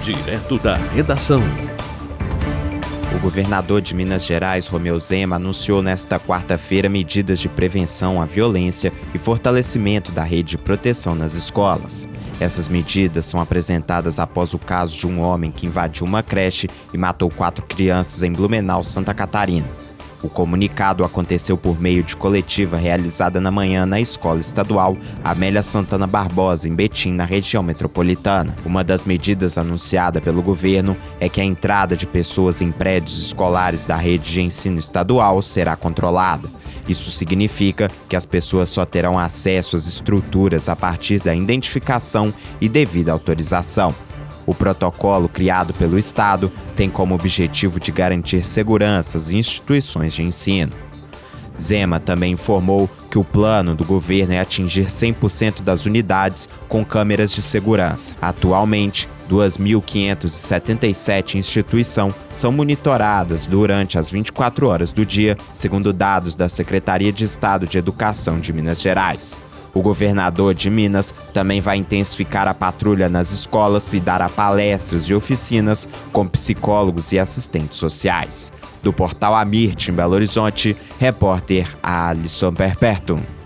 Direto da redação. O governador de Minas Gerais, Romeu Zema, anunciou nesta quarta-feira medidas de prevenção à violência e fortalecimento da rede de proteção nas escolas. Essas medidas são apresentadas após o caso de um homem que invadiu uma creche e matou 4 crianças em Blumenau, Santa Catarina. O comunicado aconteceu por meio de coletiva realizada na manhã na Escola Estadual Amélia Santana Barbosa, em Betim, na região metropolitana. Uma das medidas anunciada pelo governo é que a entrada de pessoas em prédios escolares da rede de ensino estadual será controlada. Isso significa que as pessoas só terão acesso às estruturas a partir da identificação e devida autorização. O protocolo criado pelo Estado tem como objetivo de garantir segurança às instituições de ensino. Zema também informou que o plano do governo é atingir 100% das unidades com câmeras de segurança. Atualmente, 2.577 instituições são monitoradas durante as 24 horas do dia, segundo dados da Secretaria de Estado de Educação de Minas Gerais. O governador de Minas também vai intensificar a patrulha nas escolas e dará palestras e oficinas com psicólogos e assistentes sociais. Do portal Amirte, em Belo Horizonte, repórter Alisson Perpertum.